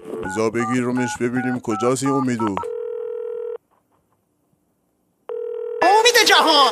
بذار بگیرمش ببینیم کجاست این امیدو. امید جهان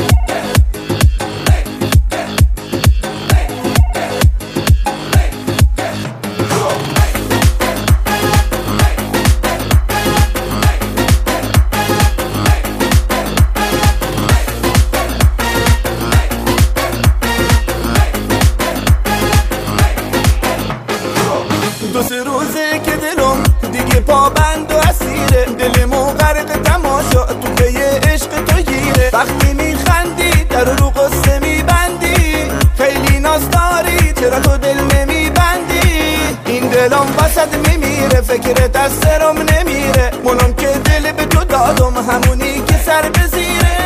دو سه روزه که دلم دیگه پابند و اسیره، دلمو غرق تماشا تو پی عشق تو گیره. وقتی میخندی در رو قصه میبندی، خیلی ناز داری چرا تو دل نمیبندی. این دلم وسط میمیره فکرت از سرم نمیره، منم که دل به تو دادم همونی که سر بزیره.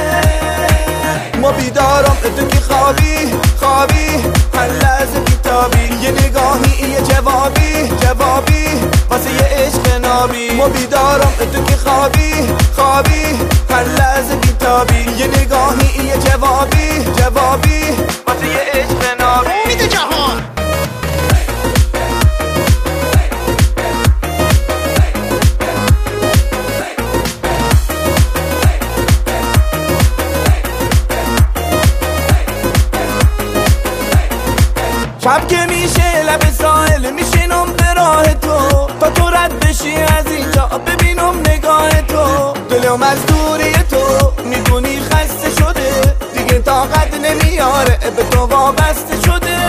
ما بیدارم تو که خوابی هر لحظه بیتابی، یه نگاهی یه جوابی واسه یه عشق نابی. ما بیدارم تو که خوابی هر لحظه بیتابی، یه نگاهی یه جوابی واسه یه عشق نابی. امید جهان شب که میشه لب ساحل میشینم به راه تو، تا تو رد بشی از اینجا ببینم نگاه تو. دلم از دوری تو میدونی خسته شده، دیگه طاقت نمیاره به تو وابسته شده.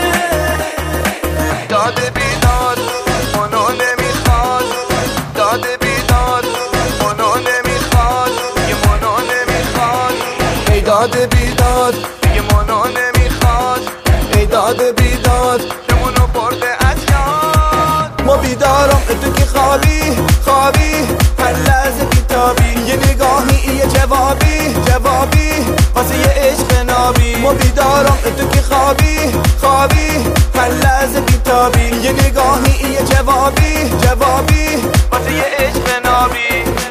داده بیداد منو نمیخواد، داده بیداد منو نمیخواد، یه منو نمیخواد. ای داده بیداد دیگه منو نمیخواد، ای داده بیداد که منو برده از یاد. ما بیدارم تو که خوابی هر لحظه بیتابی، یه نگاهی یه جوابی واسه یه عشق نابی. ما بیدارم تو که خوابی هر لحظه بیتابی، یه نگاهی یه جوابی واسه یه عشق نابی.